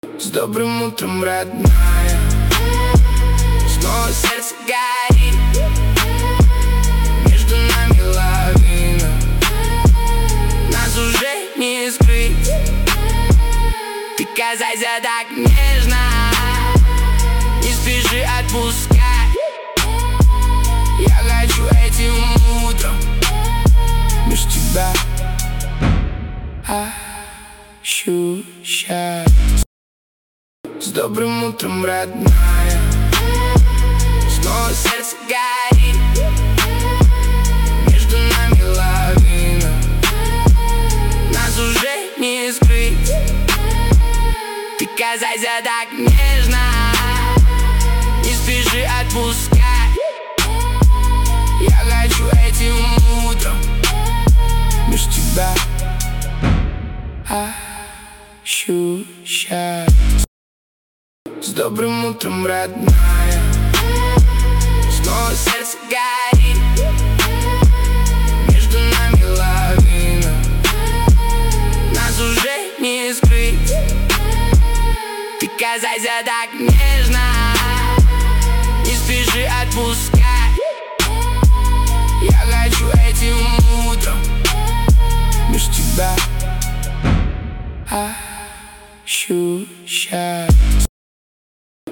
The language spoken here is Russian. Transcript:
С добрым утром, родная. Снова сердце горит, между нами лавина, нас уже не скрыть. Ты казайся так нежно, не спеши отпускать. Я хочу этим утром меж тебя ощущать. С добрым утром, родная. Снова сердце горит, между нами лавина, нас уже не скрыть. Ты казайся так нежно, не спеши отпускать. Я хочу этим утром меж тебя ощущать. С добрым утром, родная. Снова сердце горит, между нами лавина, нас уже не скрыть. Ты казайся так нежно, не спеши отпускать.